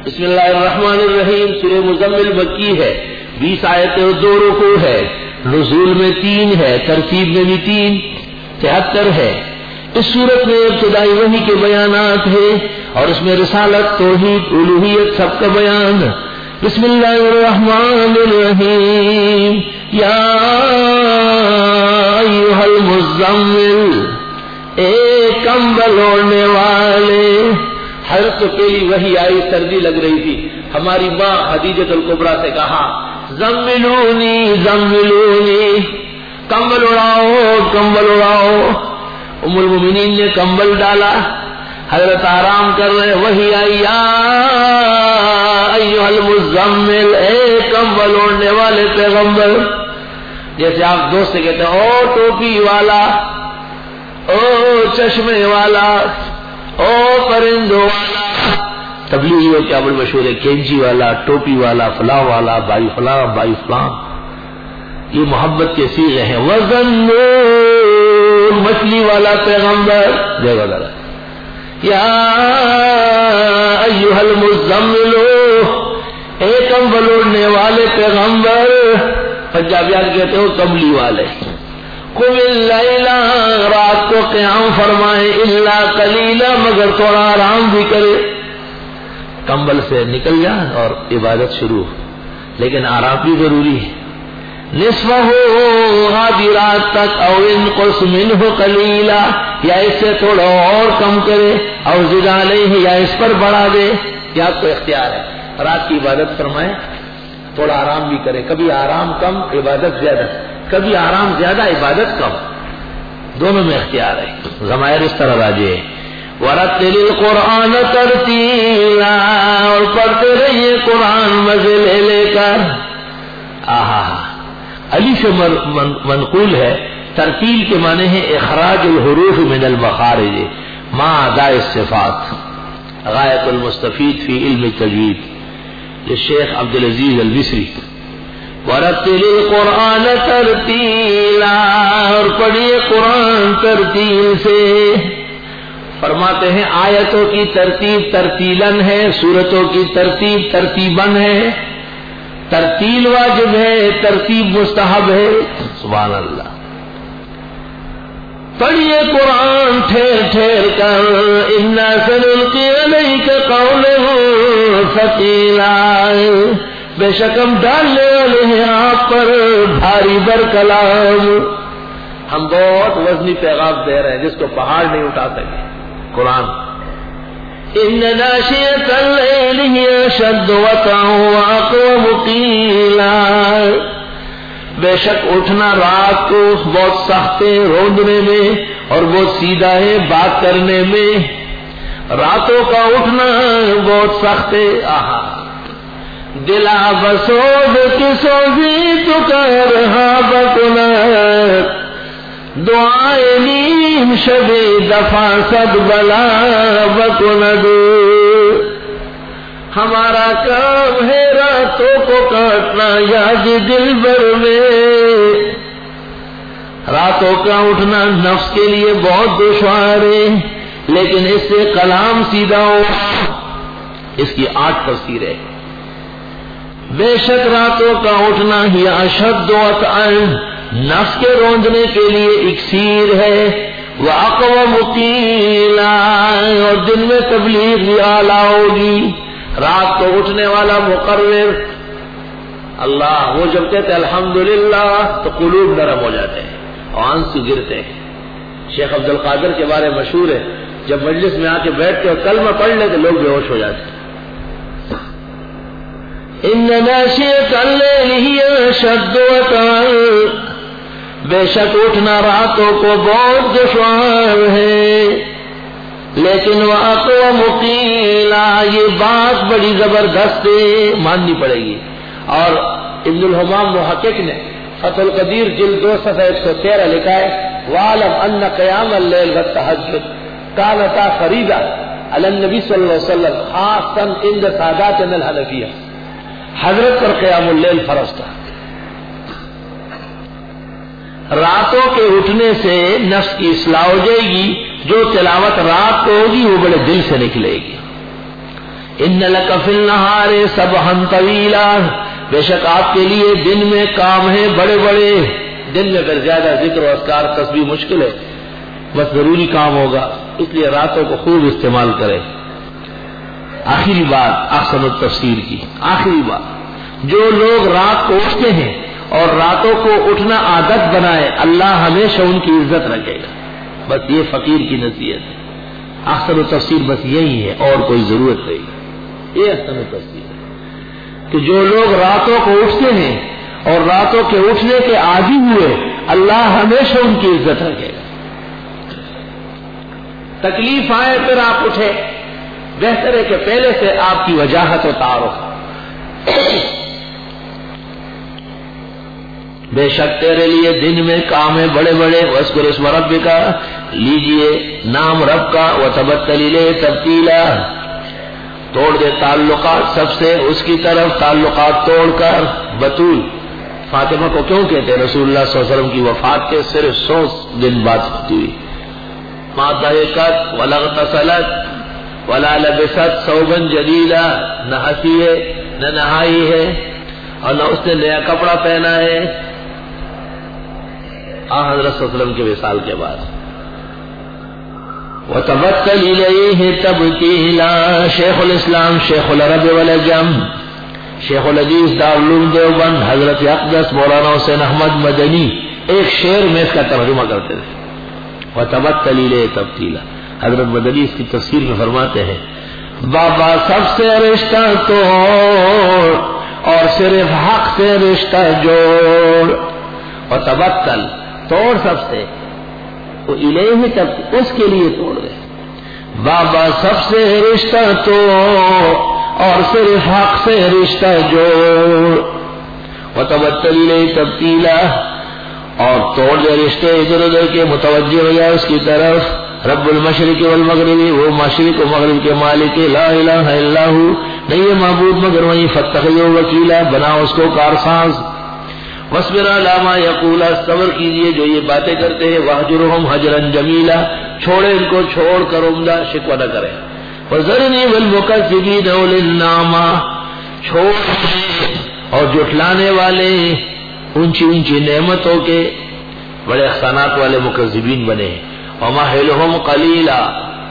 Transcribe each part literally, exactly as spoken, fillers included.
بسم اللہ الرحمن الرحیم. سورہ مزمل مکی ہے، بیس آیتیں اور دو رکوع ہے، نزول میں تین ہے، ترتیب میں بھی تین، تہتر ہے. اس صورت میں ابتدائی وحی کے بیانات ہیں اور اس میں رسالت، توحید، الوہیت سب کا بیان. بسم اللہ الرحمن الرحیم. یا ایھا المزمل، اے کمبل اوڑھنے والے. حضرت کو پہلی وحی آئی، سردی لگ رہی تھی. ہماری ماں خدیجۃ الکبریٰ سے کہا زملونی زملونی، کمبل اڑاؤ کمبل اڑاؤ. ام المؤمنین نے کمبل ڈالا، حضرت آرام کر رہے. وحی آئی یا ایھا المزمل، اے کمبل اوڑھنے والے پیغمبر. جیسے آپ دوست سے کہتے ہیں او ٹوپی والا، او چشمے والا، او پرندوں والا. تبلیغیوں کیا بڑی مشہور ہے، کینچی والا، ٹوپی والا، فلاں والا، بھائی فلاں بھائی فلاں. یہ محبت کے صیغے ہیں. وزنون، مچھلی والا پیغمبر. دیکھو ذرا، یا ایھا المزمل، اے کمبل اوڑھنے والے پیغمبر. پنجابیان کہتے ہو کملی والے. قم اللیل، رات کو قیام فرمائے، الا قلیلا، مگر تھوڑا آرام بھی کرے. کمبل سے نکل جا اور عبادت شروع، لیکن آرام بھی ضروری ہے. نصفہ، آدھی رات تک، او انقص منہ قلیلا، یا اس سے تھوڑا اور کم کرے، او زد علیہ، یا اس پر بڑھا دے. یہ آپ کو اختیار ہے. رات کی عبادت فرمائے، تھوڑا آرام بھی کرے. کبھی آرام کم، عبادت زیادہ، کبھی آرام زیادہ، عبادت کم. دونوں میں اختیار ہے. ضمائر اس طرح راجے. وَرَتِّلِ الْقُرْآنَ تَرْتِيلًا، اور پڑھتے رہیے قرآن مزے لے لے کر. آہا، علی سے منقول ہے. ترتیل کے معنی ہے اخراج الحروف من المخارج مع اداء الصفات. غایت المستفید فی علم التجوید، یہ شیخ عبدالعزیز المصری. وَرَتِّلِ الْقُرْآنَ تَرْتِيلًا، اور پڑھیے قرآن ترتیل سے. فرماتے ہیں آیتوں کی ترتیب ترتیلاً ہے، سورتوں کی ترتیب ترتیباً ہے. ترتیل واجب ہے، ترتیب مستحب ہے. سبحان اللہ. پڑھیے قرآن ٹھہر ٹھہر کر. اِنَّا سَنُلْقِي عَلَيْكَ قَوْلًا ثَقِيلًا، بے شک ہم ڈالنے والے ہیں آپ پر بھاری بر کلام. ہم بہت وزنی پیغام دے رہے ہیں جس کو پہاڑ نہیں اٹھا سکے. قرآن. ان ناشئۃ اللیل ہی اشد وطئا واقوم قیلا، بے شک اٹھنا رات کو بہت سخت ہے روندنے میں اور بہت سیدھا ہے بات کرنے میں. راتوں کا اٹھنا بہت سخت ہے. آہا، دلا بسود کی سوزی تو کر رہا بکنا، دعائے نیم شب دفع صد بلا بکند. ہمارا کام ہے راتوں کو کاٹنا یاد دل بر میں. راتوں کا اٹھنا نفس کے لیے بہت دشوار ہے، لیکن اس سے کلام سیدھا ہو. اس کی آٹھ تفسیر ہے. بے شک راتوں کا اٹھنا ہی اشد وطئا، نفس کے روندنے کے لیے اکسیر ہے. وَأَقْوَمُ قِيلًا، اور دن میں تبلیغ بھی اعلیٰ ہوگی. رات کو اٹھنے والا مقرر اللہ، وہ جب کہتے الحمدللہ تو قلوب نرم ہو جاتے ہیں اور آنسو گرتے ہیں. شیخ عبد القادر کے بارے مشہور ہے، جب مجلس میں آ کے بیٹھتے اور کلمہ پڑھ لے تو لوگ بے ہوش ہو جاتے ہیں. ان ناشئۃ اللیل ہی اشد وطئا، بے شک اٹھنا راتوں کو بہت دشوار ہے، لیکن وَأَقْوَمُ قِيلًا، یہ بات بڑی زبردست ہے، ماننی پڑے گی. اور ابن الحمام محقق نے فتح القدیر جلد دو صفحہ ایک سو تیرہ لکھا ہے وَعَلَمْ أَنَّ قِيَامَ اللَّيْلِ وَالتَّهَجُّدَ كَانَتَا فَرِيضَةً عَلَى النَّبِيِّ صلی اللہ علیہ وسلم خاصاً عند ساداتنا الحنفیہ. حضرت پر قیام اللیل فرض تھا. راتوں کے اٹھنے سے نفس کی اصلاح ہو جائے گی. جو تلاوت رات کو ہوگی وہ بڑے دل سے نکلے گی. ان لک فی النہار سبحا طویلا، بے شک آپ کے لیے دن میں کام ہے بڑے بڑے. دن میں اگر زیادہ ذکر و اذکار تسبیح مشکل ہے، بس ضروری کام ہوگا، اس لیے راتوں کو خوب استعمال کریں. آخری بات احسن التفسیر کی، آخری بات، جو لوگ رات کو اٹھتے ہیں اور راتوں کو اٹھنا عادت بنائے، اللہ ہمیشہ ان کی عزت رکھے گا. بس یہ فقیر کی نصیحت ہے. احسن التفسیر بس یہی ہے، اور کوئی ضرورت نہیں. یہ احسن التفسیر ہے کہ جو لوگ راتوں کو اٹھتے ہیں اور راتوں کے اٹھنے کے عادی ہوئے، اللہ ہمیشہ ان کی عزت رکھے گا. تکلیف آئے پھر آپ اٹھے، بہتر ہے کہ پہلے سے آپ کی وجاہت و تعارف. بے شک تیرے لیے دن میں کام ہے بڑے بڑے. وَاذْكُرِ اسْمَ رَبِّكَ، لیجئے نام رب کا. وَتَبَتَّلْ إِلَيْهِ تَبْتِيلًا، توڑ دے تعلقات سب سے اس کی طرف، تعلقات توڑ کر. بطول فاطمہ کو کیوں کہتے ہیں؟ رسول اللہ صلی اللہ علیہ وسلم کی وفات کے صرف سو دن بعد ہوئی. مَا ضَحِكَتْ وَلَا اغْتَسَلَتْ وَلَا لَبِسَتْ ثَوْبًا جَدِيدًا، نہ ہنسی ہے نہ نہائی ہے اور نہ اس نے نیا کپڑا پہنا ہے. آ حضرت صلی اللہ علیہ وسلم کے وصال کے بعد. وَتَبَتَّلْ إِلَيْهِ تَبْتِيلًا. شیخ الاسلام شیخ العرب والعجم شیخ الحدیث دارالعلوم دیوبند حضرت اقدس مولانا حسین احمد مدنی ایک شعر میں اس کا ترجمہ کرتے تھے. وَتَبَتَّلْ إِلَيْهِ تَبْتِيلًا. حضرت مدنی اس کی تفسیر میں فرماتے ہیں، بابا سب سے رشتہ توڑ اور صرف حق سے رشتہ جوڑ. اور تبتل توڑ سب سے، وہ الیہ تب اس کے لیے توڑ دے. بابا سب سے رشتہ توڑ اور صرف حق سے رشتہ جوڑ. وتبتل الیہ تبتیلا، اور توڑ دے رشتے ادھر ادھر کے، متوجہ ہو جائے اس کی طرف. رب المشرق والمغربی، وہ مشرق و مغرب کے مالک، لا الہ الا ہو، نہیں ہے معبود مگر وہی. فاتخذہ وکیلا، بنا اس کو کارساز. واصبر علی ما یقول، صبر کیجئے جو یہ باتیں کرتے ہیں. واہجرہم حجرا جمیلا، چھوڑے ان کو چھوڑ کر عمدہ، شکوہ نہ کرے. وذرنی والمکذبین اولی النعمہ، چھوڑ اور جھٹلانے والے اونچی اونچی نعمتوں کے بڑے احسانات والے مکذبین بنے. ومہلہم قلیلا،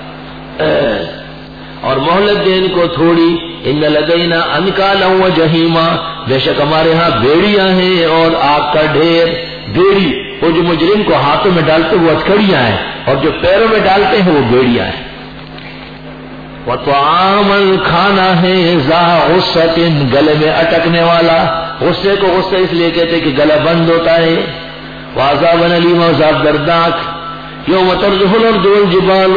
اور مہلت دے ان کو تھوڑی. ان لدینا انکالا وجحیما، بے شک ہمارے ہاں بیڑیاں ہیں اور آگ کا ڈھیر. بیڑی وہ جو مجرم کو ہاتھوں میں ڈالتے وہ ہتھکڑیاں ہیں، اور جو پیروں میں ڈالتے ہیں وہ بیڑیاں ہیں. وطعاما، کھانا ہے، ذا غصۃ، گلے میں اٹکنے والا. غصے کو غصہ اس لیے کہتے کہ گلا بند ہوتا ہے. وعذابا الیما، عذاب دردناک. یوم ترجف الارض والجبال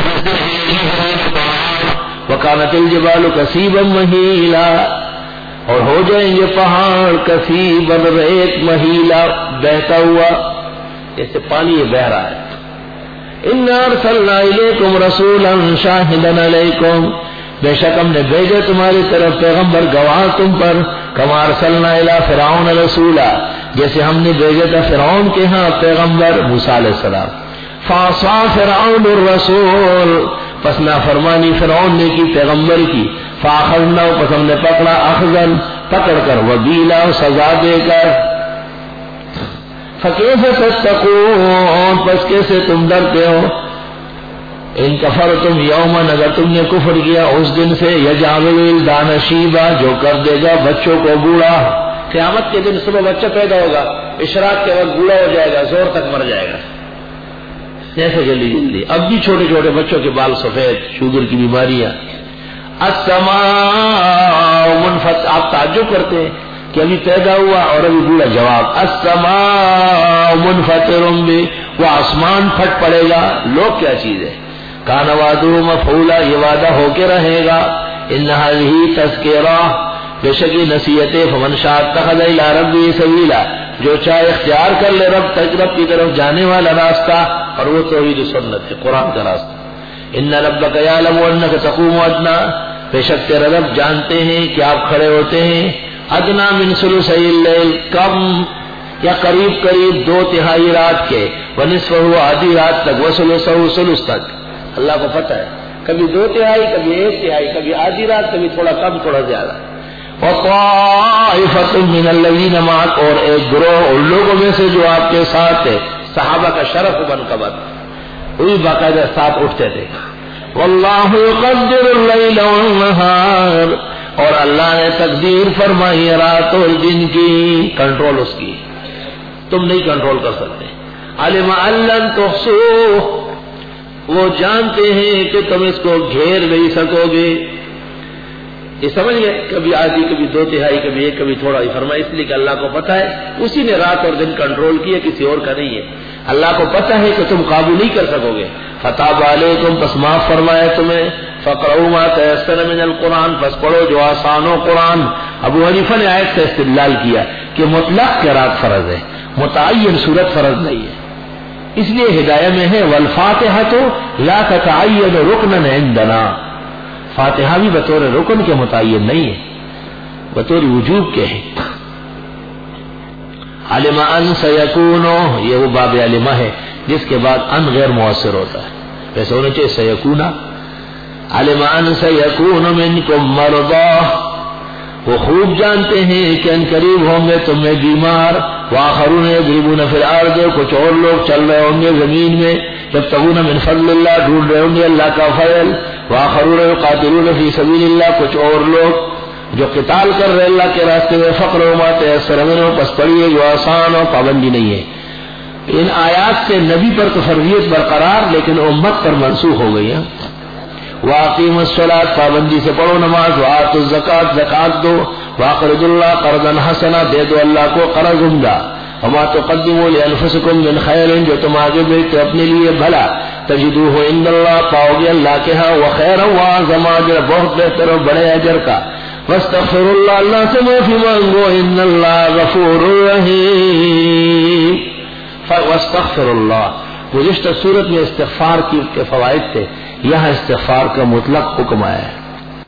وکانت الجبال کثیبا مہیلا، اور ہو جائیں گے پہاڑ کثیبا، ریت مہیلا، بہتا ہوا جیسے پانی بہ رہا ہے. انا ارسلنا الیکم رسولا شاہدا علیکم، بے شک ہم نے بھیجا تمہاری طرف پیغمبر گواہ تم پر. کما ارسلنا الی فرعون رسولا، جیسے ہم نے بھیجا تھا فرعون کے ہاں پیغمبر موسیٰ علیہ السلام. فعصى فرعون الرسول، پس نافرمانی فرعون نے کی پیغمبر کی. فاخذناه، پس ہم نے پکڑا، اخذا پکڑ کر، وبیلا سزا دے کر. فکیف تتقون، پس کیسے تم ڈرتے ہو. ان کفرتم یوما، اگر تم نے کفر کیا اس دن سے، یجعل الولدان شیبا، جو کر دے گا بچوں کو بوڑھا. قیامت کے دن صبح بچہ پیدا ہوگا، اشراق کے وقت بوڑھا ہو جائے گا، زور تک مر جائے گا. جیسے جلدی جلدی اب بھی چھوٹے چھوٹے بچوں کے بال سفید، شوگر کی بیماریاں. السماء منفطر، آپ تعجب کرتے ہیں کہ ابھی پیدا ہوا اور ابھی بوڑھا. جواب السماء منفطر بہ، وہ آسمان پھٹ پڑے گا. لوگ کیا چیز ہے. کان وعدہ مفعولا، یہ وعدہ ہو کے رہے گا. ان هذه تذکرہ، بے شک یہ نصیحت ہے. فمن شاء اتخذ الی ربہ سبیلا، جو چاہے اختیار کر لے رب تک، رب کی طرف جانے والا راستہ، اور وہ توحید و سنت ہے، قرآن کا راستہ. ان ربک یعلم انک تقوم ادنی، بے شک تیرا رب جانتے ہیں کہ آپ کھڑے ہوتے ہیں. ادنا من ثلثی اللیل، کم یا قریب قریب دو تہائی رات کے. ونصفہ، آدھی رات تک. وثلثہ، ثلث تک. اللہ کو پتہ ہے کبھی دو تہائی، کبھی ایک تہائی، کبھی آدھی رات، کبھی تھوڑا کم تھوڑا زیادہ. وطائفۃ من الذین معک، اور ایک گروہ ان لوگوں میں سے جو آپ کے ساتھ تھے. صحابہ کا شرف و منقبت، وہی باقاعدہ ساتھ اٹھتے تھے. واللہ یقدر اللیل والنہار، اور اللہ نے تقدیر فرمائی رات اور دن کی، کنٹرول اس کی تم نہیں کنٹرول کر سکتے. علم ان لن تحصوہ، وہ جانتے ہیں کہ تم اس کو گھیر نہیں سکو گے. یہ سمجھ گئے، کبھی آدھی، کبھی دو تہائی، کبھی ایک، کبھی تھوڑا ہی فرمایا، اس لیے کہ اللہ کو پتا ہے اسی نے رات اور دن کنٹرول کیا، کسی اور کا نہیں ہے. اللہ کو پتا ہے کہ تم قابو نہیں کر سکو گے. فتاب علیکم، پس معاف فرمایا تمہیں. فقرؤوا ما تیسر من القرآن، پس پڑھو جو آسان ہو قرآن. ابو حنیفہ نے آیت سے استدلال کیا کہ مطلق قرات فرض ہے، متعین صورت فرض نہیں ہے. اس لیے ہدایہ میں ہے والفاتحہ لا تتعین رکنا عندنا، فاتحہ بھی بطور رکن کے متعین نہیں ہے، بطور وجوب کے ہے. علم ان سیکون، یہ وہ باب علمہ ہے جس کے بعد ان غیر مؤثر ہوتا ہے، ویسے ہونا چاہیے سیکون. علم ان سیکون منکم مرضی، وہ خوب جانتے ہیں کہ ان قریب ہوں گے تم میں بیمار. وآخرون یضربون فی الارض، کچھ اور لوگ چل رہے ہوں گے زمین میں. یبتغون من فضل اللہ، ڈھونڈ رہے ہوں گے اللہ کا فضل. وآخرون یقاتلون فی سبیل اللہ، کچھ اور لوگ جو قتال کر رہے اللہ کے راستے میں. فقر وما تیسر منہ، پس پڑھیے جو آسان ہو، پابندی نہیں ہے. ان آیات سے نبی پر تو فرضیت برقرار، لیکن امت پر منسوخ ہو گئی ہے. واقیموا الصلاۃ، پابندی سے پڑھو نماز. وآتوا الزکات، زکات دو. واقرضوا اللہ قرضا حسنا، دے دو اللہ کو قرض عمدہ. وما تقدموا لانفسکم من خیر، جو تم آگے بھیجتے اپنے لیے بھلا. تجدوہ عند اللہ، پاؤ گے اللہ کے ہاں. وخیرا واعظم اجرا، بہت بہتر اور بڑے اجر کا. واستغفر اللہ، اللہ سے معافی مانگو. ان اللہ غفور رحیم. واستغفر اللہ، گزشتہ صورت میں استغفار کی کے فوائد تھے، یہاں استغفار کا مطلق حکم آیا ہے.